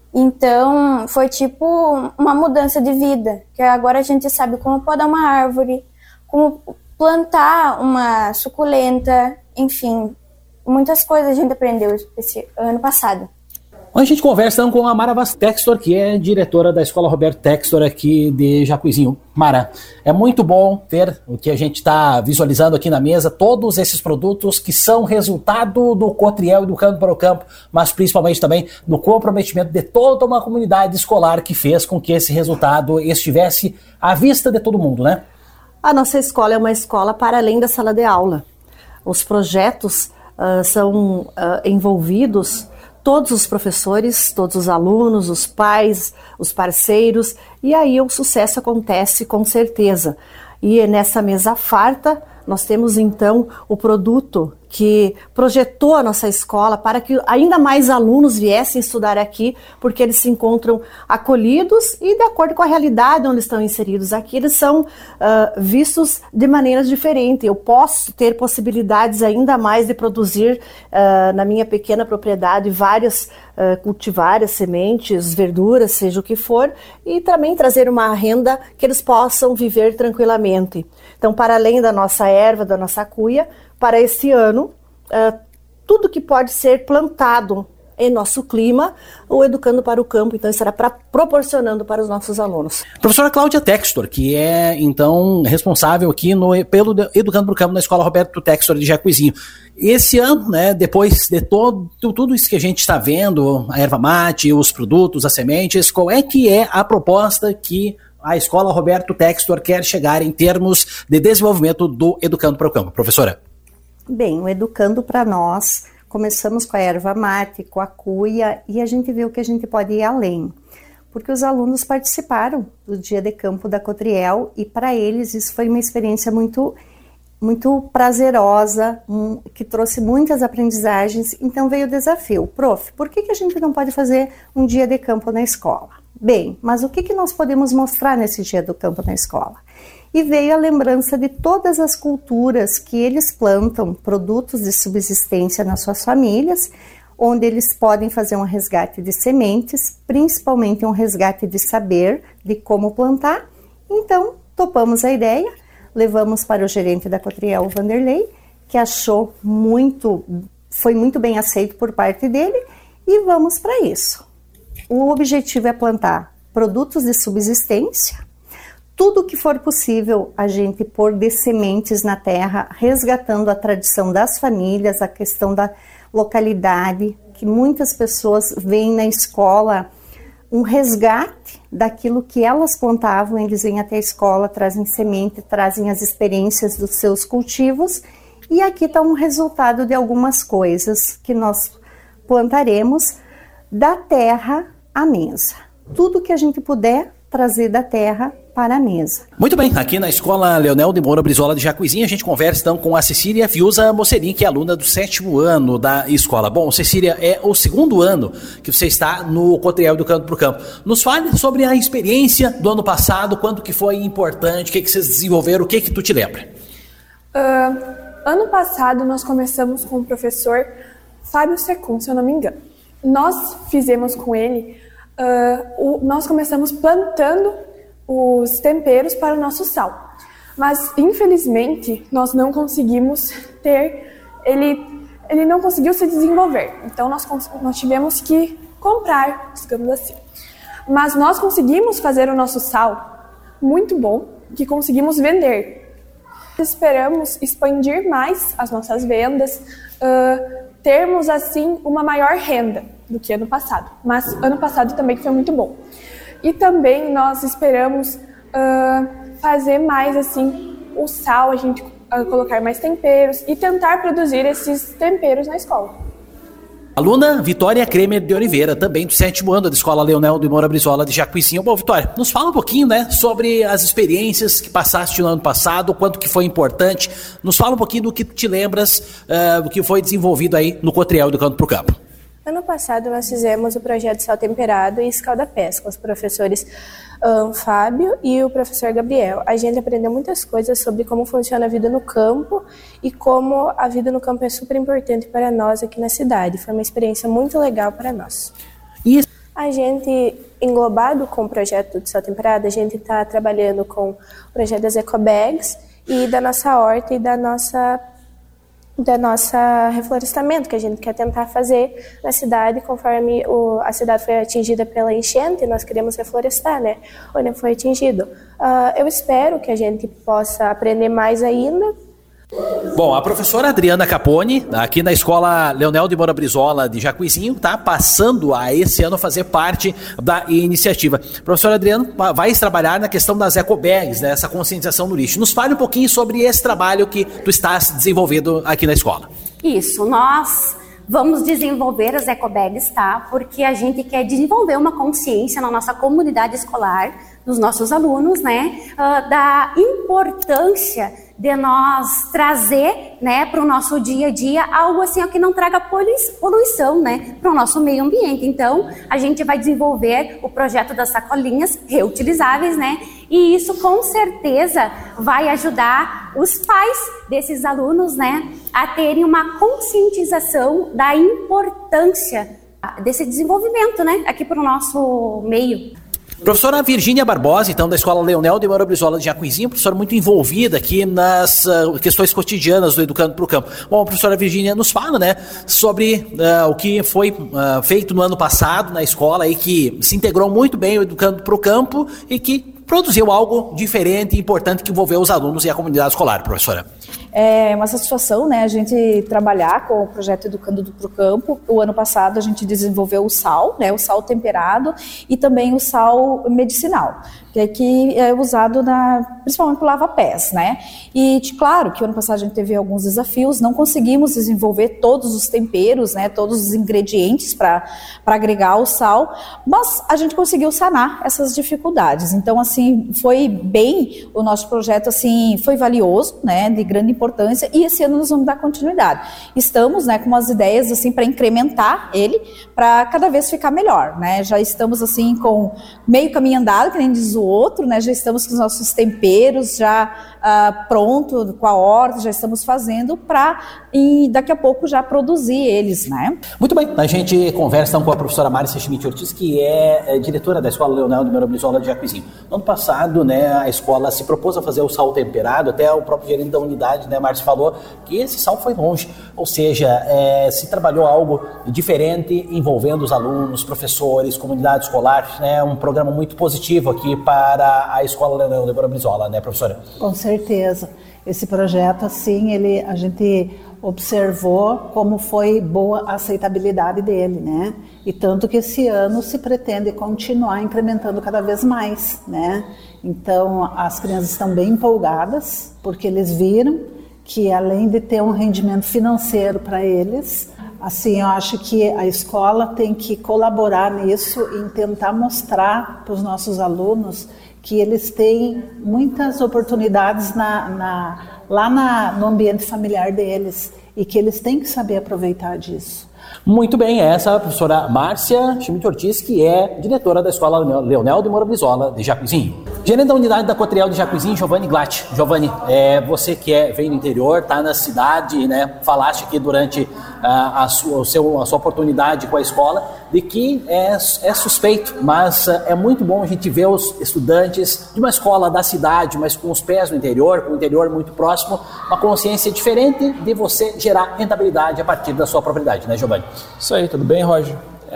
Então, foi tipo uma mudança de vida, que agora a gente sabe como podar uma árvore, como plantar uma suculenta, enfim, muitas coisas a gente aprendeu esse ano passado. A gente conversa então com a Mara Vaz Textor, que é diretora da escola Roberto Textor aqui de Jacuizinho. Mara, é muito bom ver o que a gente está visualizando aqui na mesa, todos esses produtos que são resultado do Cotriel Educando para o Campo, mas principalmente também no comprometimento de toda uma comunidade escolar que fez com que esse resultado estivesse à vista de todo mundo, né? A nossa escola é uma escola para além da sala de aula. Os projetos são envolvidos todos os professores, todos os alunos, os pais, os parceiros, e aí o sucesso acontece com certeza. E nessa mesa farta, nós temos então o produto que projetou a nossa escola para que ainda mais alunos viessem estudar aqui, porque eles se encontram acolhidos e de acordo com a realidade onde estão inseridos aqui, eles são vistos de maneiras diferentes. Eu posso ter possibilidades ainda mais de produzir na minha pequena propriedade cultivar as sementes, verduras, seja o que for, e também trazer uma renda que eles possam viver tranquilamente. Então, para além da nossa erva, da nossa cuia, para esse ano, tudo que pode ser plantado em nosso clima, o Educando para o Campo, então estará proporcionando para os nossos alunos. Professora Cláudia Textor, que é, então, responsável aqui pelo Educando para o Campo na Escola Roberto Textor de Jacuizinho. Esse ano, né, depois de tudo isso que a gente está vendo, a erva mate, os produtos, as sementes, qual é que é a proposta que a Escola Roberto Textor quer chegar em termos de desenvolvimento do Educando para o Campo? Professora? Bem, o Educando para nós, começamos com a erva mate, com a cuia, e a gente viu que a gente pode ir além. Porque os alunos participaram do Dia de Campo da Cotriel e para eles isso foi uma experiência muito prazerosa, que trouxe muitas aprendizagens. Então veio o desafio: prof, por que a gente não pode fazer um dia de campo na escola? Bem, mas o que nós podemos mostrar nesse dia do campo na escola? E veio a lembrança de todas as culturas que eles plantam produtos de subsistência nas suas famílias, onde eles podem fazer um resgate de sementes, principalmente um resgate de saber de como plantar. Então, topamos a ideia, levamos para o gerente da Cotriel, Vanderlei, que foi muito bem aceito por parte dele, e vamos para isso. O objetivo é plantar produtos de subsistência, tudo que for possível a gente pôr de sementes na terra, resgatando a tradição das famílias, a questão da localidade, que muitas pessoas veem na escola um resgate daquilo que elas plantavam. Eles vêm até a escola, trazem semente, trazem as experiências dos seus cultivos, e aqui está um resultado de algumas coisas que nós plantaremos da terra à mesa. Tudo que a gente puder trazer da terra para a mesa. Muito bem, aqui na Escola Leonel de Moura Brizola de Jacuizinho, a gente conversa então com a Cecília Fiuza Mocerim, que é aluna do 7º ano da escola. Bom, Cecília, é o 2º ano que você está no Cotriel Educando para o Campo. Nos fale sobre a experiência do ano passado, quanto que foi importante, o que vocês desenvolveram, o que tu te lembra? Ano passado nós começamos com o professor Fábio Secum, se eu não me engano. Nós fizemos com ele, nós começamos plantando os temperos para o nosso sal. Mas, infelizmente, nós não conseguimos ele não conseguiu se desenvolver. Então, nós tivemos que comprar, digamos assim. Mas nós conseguimos fazer o nosso sal muito bom, que conseguimos vender. Esperamos expandir mais as nossas vendas, termos, assim, uma maior renda do que ano passado. Mas ano passado também foi muito bom. E também nós esperamos fazer mais, assim, o sal, a gente colocar mais temperos e tentar produzir esses temperos na escola. Aluna Vitória Kremer de Oliveira, também do 7º ano da Escola Leonel de Moura Brizola de Jacuizinho. Bom, Vitória, nos fala um pouquinho, né, sobre as experiências que passaste no ano passado, quanto que foi importante. Nos fala um pouquinho do que te lembras, do que foi desenvolvido aí no Cotriel Educando para o Campo. Ano passado nós fizemos o projeto Sal Temperado e Escalda-Pés com os professores Fábio e o professor Gabriel. A gente aprendeu muitas coisas sobre como funciona a vida no campo e como a vida no campo é super importante para nós aqui na cidade. Foi uma experiência muito legal para nós. E a gente, englobado com o projeto de Sal Temperado, a gente está trabalhando com o projeto das ecobags e da nossa horta e da nossa reflorestamento, que a gente quer tentar fazer na cidade, conforme a cidade foi atingida pela enchente, nós queremos reflorestar, né, onde foi atingido. Eu espero que a gente possa aprender mais ainda. Bom, a professora Adriana Capone, aqui na Escola Leonel de Moura Brizola de Jacuizinho, está passando a esse ano fazer parte da iniciativa. Professora Adriana, vai trabalhar na questão das ecobags, né, essa conscientização no lixo. Nos fale um pouquinho sobre esse trabalho que tu estás desenvolvendo aqui na escola. Isso, nós vamos desenvolver as ecobags, tá? Porque a gente quer desenvolver uma consciência na nossa comunidade escolar, dos nossos alunos, né, da importância de nós trazer, né, para o nosso dia a dia algo assim que não traga poluição, né, para o nosso meio ambiente. Então, a gente vai desenvolver o projeto das sacolinhas reutilizáveis, né, e isso com certeza vai ajudar os pais desses alunos, né, a terem uma conscientização da importância desse desenvolvimento, né, aqui para o nosso meio. Professora Virgínia Barbosa, então, da Escola Leonel de Moura Brizola de Jacuizinho, professora muito envolvida aqui nas questões cotidianas do Educando para o Campo. Bom, a professora Virgínia nos fala, né, sobre o que foi feito no ano passado na escola e que se integrou muito bem o Educando para o Campo e que produziu algo diferente e importante que envolveu os alunos e a comunidade escolar, professora. É uma satisfação, né, a gente trabalhar com o projeto Educando para o Campo. O ano passado a gente desenvolveu o sal, né, o sal temperado e também o sal medicinal, que é usado principalmente para lava-pés, né? E claro que o ano passado a gente teve alguns desafios, não conseguimos desenvolver todos os temperos, né, todos os ingredientes para agregar o sal, mas a gente conseguiu sanar essas dificuldades. Então, assim, foi bem, o nosso projeto, assim, foi valioso, né, de grande importância, e esse ano nós vamos dar continuidade. Estamos, né, com umas ideias, assim, para incrementar ele, para cada vez ficar melhor, né? Já estamos, assim, com meio caminho andado, que nem diz o outro, né? Já estamos com os nossos temperos já pronto, com a horta, já estamos fazendo e daqui a pouco já produzir eles, né? Muito bem, a gente conversa então com a professora Márcia Schmidt Ortiz, que é diretora da Escola Leonel de Moura Brizola de Jacuizinho. No ano passado, né, a escola se propôs a fazer o sal temperado, até o próprio gerente da unidade, né, Márcio, falou que esse sal foi longe, ou seja, se trabalhou algo diferente envolvendo os alunos, professores, comunidade escolar, né, um programa muito positivo aqui para a Escola Leonel de Moura Brizola, né, professora? Com certeza. Esse projeto, assim, a gente observou como foi boa a aceitabilidade dele, né? E tanto que esse ano se pretende continuar incrementando cada vez mais, né? Então, as crianças estão bem empolgadas, porque eles viram que, além de ter um rendimento financeiro para eles, assim, eu acho que a escola tem que colaborar nisso e tentar mostrar para os nossos alunos que eles têm muitas oportunidades no ambiente familiar deles e que eles têm que saber aproveitar disso. Muito bem, essa é a professora Márcia Schmidt Ortiz, que é diretora da Escola Leonel de Moura Brizola de Jacuizinho. Gerente da unidade da Cotriel de Jacuizinho, Giovanni Glatt. Giovanni, você que vem do interior, está na cidade, né? Falaste aqui durante a sua oportunidade com a escola de que é suspeito, mas é muito bom a gente ver os estudantes de uma escola da cidade, mas com os pés no interior, com o interior muito próximo, uma consciência diferente de você gerar rentabilidade a partir da sua propriedade, né, Giovanni? Isso aí, tudo bem, Roger?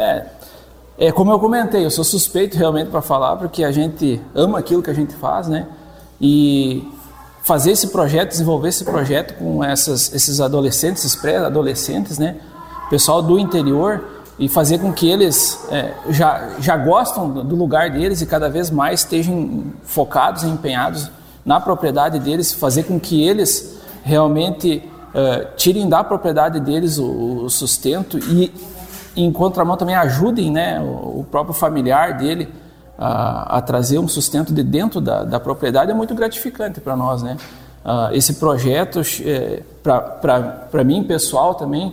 Como eu comentei, eu sou suspeito realmente para falar, porque a gente ama aquilo que a gente faz, né? E fazer esse projeto, desenvolver esse projeto com esses adolescentes, esses pré-adolescentes, né? Pessoal do interior, e fazer com que eles já gostam do lugar deles e cada vez mais estejam focados e empenhados na propriedade deles, fazer com que eles realmente tirem da propriedade deles o sustento e, em contramão, também ajudem, né, o próprio familiar dele a trazer um sustento de dentro da propriedade. É muito gratificante para nós, né? Esse projeto, para mim, pessoal também,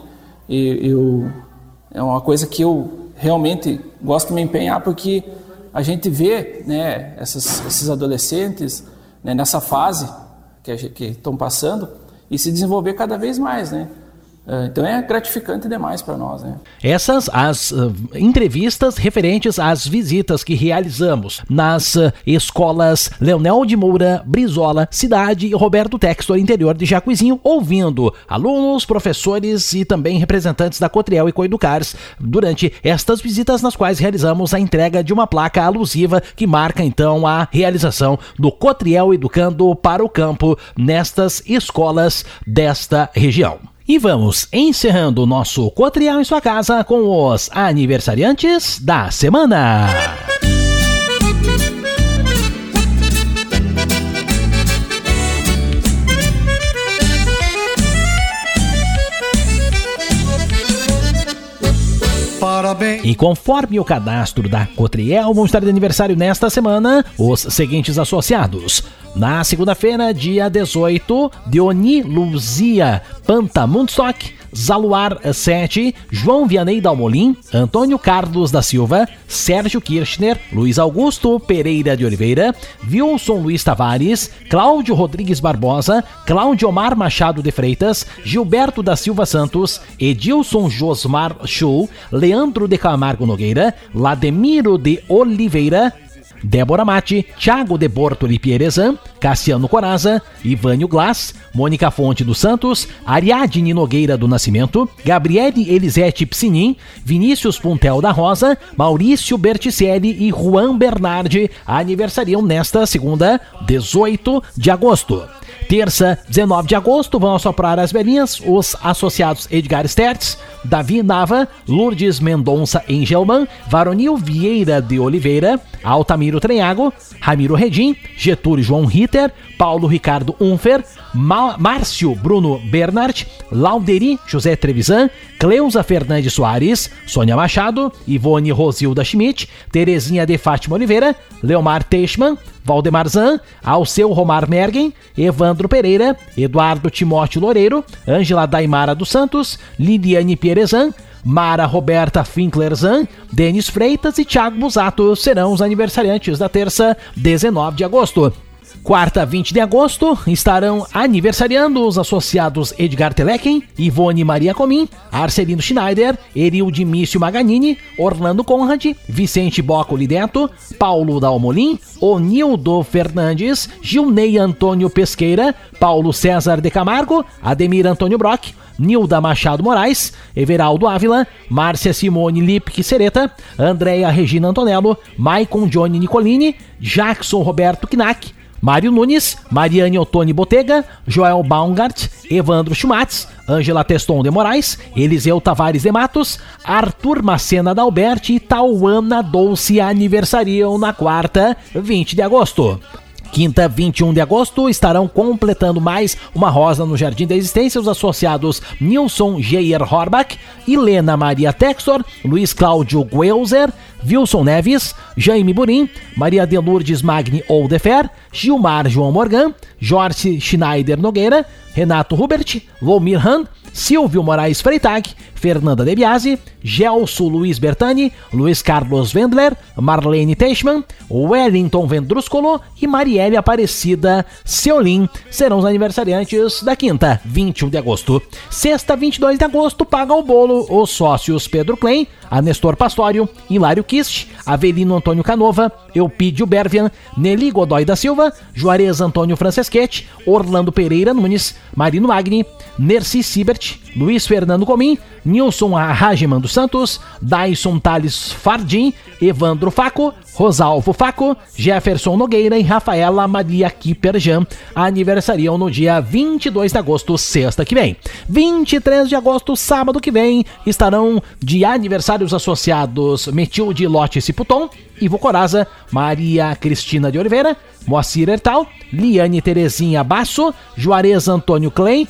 é uma coisa que eu realmente gosto de me empenhar, porque a gente vê, né, esses adolescentes, né, nessa fase que estão passando e se desenvolver cada vez mais, né? Então é gratificante demais para nós, né? Essas as entrevistas referentes às visitas que realizamos nas escolas Leonel de Moura Brizola, Cidade e Roberto Textor, interior de Jacuizinho, ouvindo alunos, professores e também representantes da Cotriel e Coeducars durante estas visitas, nas quais realizamos a entrega de uma placa alusiva que marca então a realização do Cotriel Educando para o Campo nestas escolas desta região. E vamos encerrando o nosso Cotriel em sua casa com os aniversariantes da semana. Parabéns. E conforme o cadastro da Cotriel, vão estar de aniversário nesta semana os seguintes associados. Na segunda-feira, dia 18, Deoni Luzia Pantamundstock, Zaluar 7, João Vianney Dalmolin, Antônio Carlos da Silva, Sérgio Kirchner, Luiz Augusto Pereira de Oliveira, Wilson Luiz Tavares, Cláudio Rodrigues Barbosa, Cláudio Omar Machado de Freitas, Gilberto da Silva Santos, Edilson Josmar Show, Leandro de Camargo Nogueira, Lademiro de Oliveira, Débora Mate, Thiago de Bortoli Pierezan, Cassiano Coraza, Ivânio Glass, Mônica Fonte dos Santos, Ariadne Nogueira do Nascimento, Gabriele Elisete Psinin, Vinícius Puntel da Rosa, Maurício Berticelli e Juan Bernardi aniversariam nesta segunda, 18 de agosto. Terça, 19 de agosto, vão assoprar as velhinhas os associados Edgar Stertz, Davi Nava, Lourdes Mendonça Engelman, Varonil Vieira de Oliveira, Altamiro Trenhago, Ramiro Redim, Getúlio João Ritter, Paulo Ricardo Unfer, Márcio Bruno Bernard, Lauderi José Trevisan, Cleusa Fernandes Soares, Sônia Machado, Ivone Rosilda Schmidt, Terezinha de Fátima Oliveira, Leomar Teichmann, Valdemar Zan, Alceu Romar Mergen, Evandro Pereira, Eduardo Timóteo Loureiro, Ângela Daimara dos Santos, Liliane Pierezan, Mara Roberta Finklerzan, Denis Freitas e Thiago Busato serão os aniversariantes da terça, 19 de agosto. Quarta, 20 de agosto, estarão aniversariando os associados Edgar Telecken, Ivone Maria Comim, Arcelino Schneider, Erilde Mício Maganini, Orlando Conrad, Vicente Bocco Lideto, Paulo Dalmolin, Onildo Fernandes, Gilney Antônio Pesqueira, Paulo César de Camargo, Ademir Antônio Brock, Nilda Machado Moraes, Everaldo Ávila, Márcia Simone Lipke Sereta, Andréia Regina Antonello, Maicon Johnny Nicolini, Jackson Roberto Knack, Mário Nunes, Mariane Ottoni Botega, Joel Baumgart, Evandro Schumatz, Ângela Teston de Moraes, Eliseu Tavares de Matos, Arthur Macena Dalberti e Tauana Dolce aniversariam na quarta, 20 de agosto. Quinta, 21 de agosto, estarão completando mais uma rosa no Jardim da Existência os associados Nilson Geier Horbach, Helena Maria Textor, Luiz Cláudio Guelzer, Wilson Neves, Jaime Burim, Maria de Lourdes Magni Oldefer, Gilmar João Morgan, Jorge Schneider Nogueira, Renato Hubert, Volmir Han, Silvio Moraes Freitag, Fernanda De Biasi, Gelson Luiz Bertani, Luiz Carlos Wendler, Marlene Teichmann, Wellington Vendrúscolo e Marielle Aparecida Seolim serão os aniversariantes da quinta, 21 de agosto. Sexta, 22 de agosto, paga o bolo os sócios Pedro Klein, Anestor Pastório, Hilário Kist, Avelino Antônio Canova, Eupídio Bervian, Nelly Godoy da Silva, Juarez Antônio Franceschetti, Orlando Pereira Nunes, Marino Magni, Nerci Sibert, Luiz Fernando Comim, Nilson Rageman dos Santos, Dyson Tales Fardim, Evandro Faco, Rosalvo Faco, Jefferson Nogueira e Rafaela Maria Kiperjan aniversariam no dia 22 de agosto, sexta que vem. 23 de agosto, sábado que vem, estarão de aniversários associados Metilde Lote Ciputon, Ivo Coraza, Maria Cristina de Oliveira, Moacir Hertal, Liane Terezinha Basso, Juarez Antônio Klein,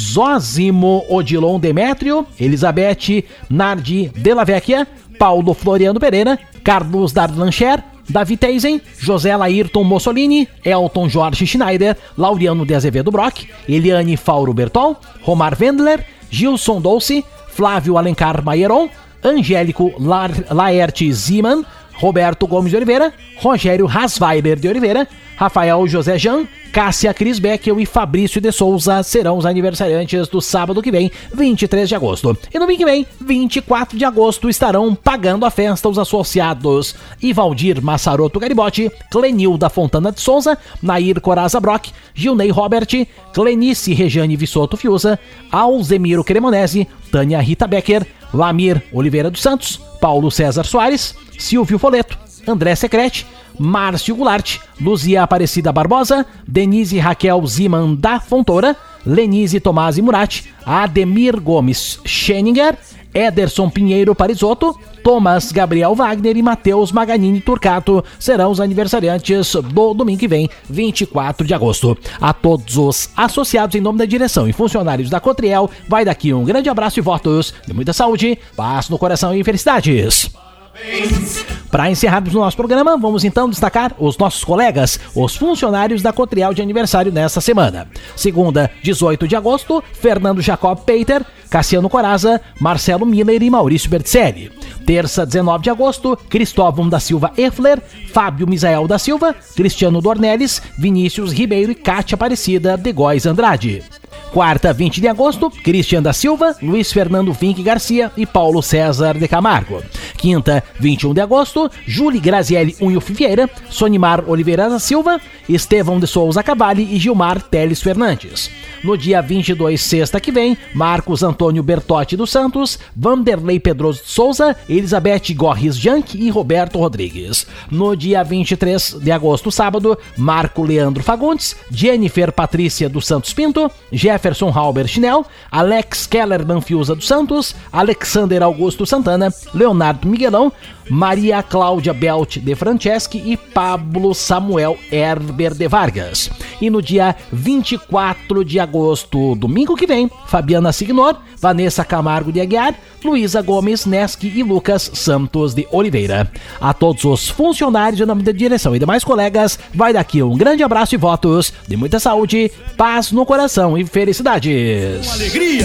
Zózimo Odilon Demétrio, Elizabeth Nardi Della Vecchia, Paulo Floriano Pereira, Carlos Darlancher, Davi Teisen, José Laírton Mussolini, Elton Jorge Schneider, Laureano de Azevedo Brock, Eliane Fauro Bertol, Romar Wendler, Gilson Dolce, Flávio Alencar Maieron, Angélico Laerte Ziman, Roberto Gomes de Oliveira, Rogério Hasweiber de Oliveira, Rafael José Jean, Cássia Cris Beckel e Fabrício de Souza serão os aniversariantes do sábado que vem, 23 de agosto. E no domingo que vem, 24 de agosto, estarão pagando a festa os associados Ivaldir Massaroto Garibotti, Clenilda Fontana de Souza, Nair Coraza Brock, Gilney Robert, Clenice Rejane Vissoto Fiuza, Alzemiro Cremonese, Tânia Rita Becker, Lamir Oliveira dos Santos, Paulo César Soares, Silvio Foleto, André Secrete, Márcio Goulart, Luzia Aparecida Barbosa, Denise Raquel Ziman da Fontoura, Lenise Tomasi Murat, Ademir Gomes Scheninger, Ederson Pinheiro Parisotto, Thomas Gabriel Wagner e Matheus Maganini Turcato serão os aniversariantes do domingo que vem, 24 de agosto. A todos os associados em nome da direção e funcionários da Cotriel, vai daqui um grande abraço e votos de muita saúde, paz no coração e felicidades. Para encerrarmos o nosso programa, vamos então destacar os nossos colegas, os funcionários da Cotriel de aniversário nesta semana. Segunda, 18 de agosto, Fernando Jacob Peiter, Cassiano Coraza, Marcelo Miller e Maurício Berticelli. Terça, 19 de agosto, Cristóvão da Silva Effler, Fábio Misael da Silva, Cristiano Dornelles, Vinícius Ribeiro e Cátia Aparecida de Góes Andrade. Quarta, 20 de agosto, Cristian da Silva, Luiz Fernando Vinck Garcia e Paulo César de Camargo. Quinta, 21 de agosto, Júlia Grazielli Unhuf Vieira, Sonimar Oliveira da Silva, Estevão de Souza Cavalli e Gilmar Teles Fernandes. No dia 22, sexta que vem, Marcos Antônio Bertotti dos Santos, Vanderlei Pedroso de Souza, Elizabeth Gorris Jank e Roberto Rodrigues. No dia 23 de agosto, sábado, Marco Leandro Fagundes, Jennifer Patrícia dos Santos Pinto, Jefferson Halber Chinel, Alex Keller Manfiusa dos Santos, Alexander Augusto Santana, Leonardo Miguelão, Maria Cláudia Belt de Franceschi e Pablo Samuel Herber de Vargas. E no dia 24 de agosto, domingo que vem, Fabiana Signor, Vanessa Camargo de Aguiar, Luísa Gomes Neschi e Lucas Santos de Oliveira. A todos os funcionários em nome da direção e demais colegas, vai daqui um grande abraço e votos de muita saúde, paz no coração e felicidades. Com alegria!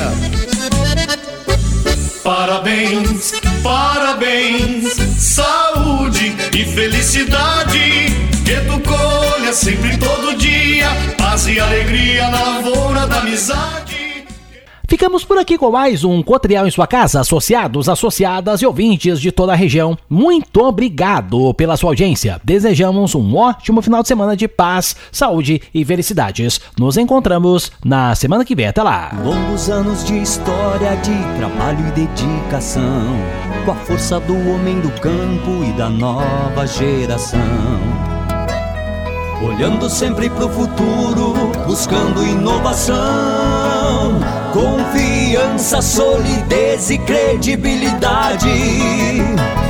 Parabéns, parabéns, saúde e felicidade, que tu colha sempre todo dia, paz e alegria na lavoura da amizade. Ficamos por aqui com mais um Cotriel em sua casa, associados, associadas e ouvintes de toda a região. Muito obrigado pela sua audiência. Desejamos um ótimo final de semana de paz, saúde e felicidades. Nos encontramos na semana que vem. Até lá. Longos anos de história, de trabalho e dedicação, com a força do homem do campo e da nova geração. Olhando sempre pro futuro, buscando inovação, confiança, solidez e credibilidade.